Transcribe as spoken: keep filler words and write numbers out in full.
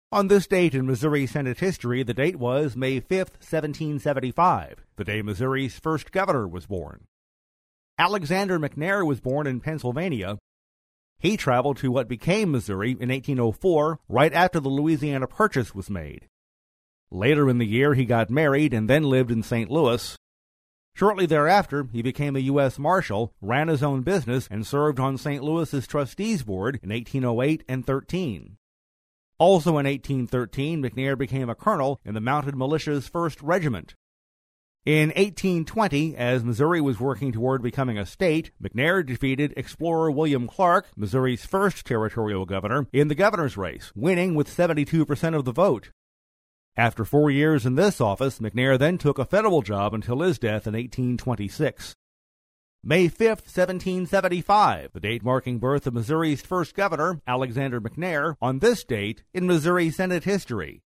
On this date in Missouri Senate history, the date was May fifth, seventeen seventy-five, the day Missouri's first governor was born. Alexander McNair was born in Pennsylvania. He traveled to what became Missouri in eighteen oh four, right after the Louisiana Purchase was made. Later in the year, he got married and then lived in Saint Louis. Shortly thereafter, he became a U S Marshal, ran his own business, and served on Saint Louis's trustees board in eighteen oh eight and thirteen. Also in eighteen thirteen, McNair became a colonel in the Mounted Militia's first Regiment. In eighteen twenty, as Missouri was working toward becoming a state, McNair defeated explorer William Clark, Missouri's first territorial governor, in the governor's race, winning with seventy-two percent of the vote. After four years in this office, McNair then took a federal job until his death in eighteen twenty-six. May fifth, seventeen seventy-five, the date marking birth of Missouri's first governor, Alexander McNair, on this date in Missouri Senate history.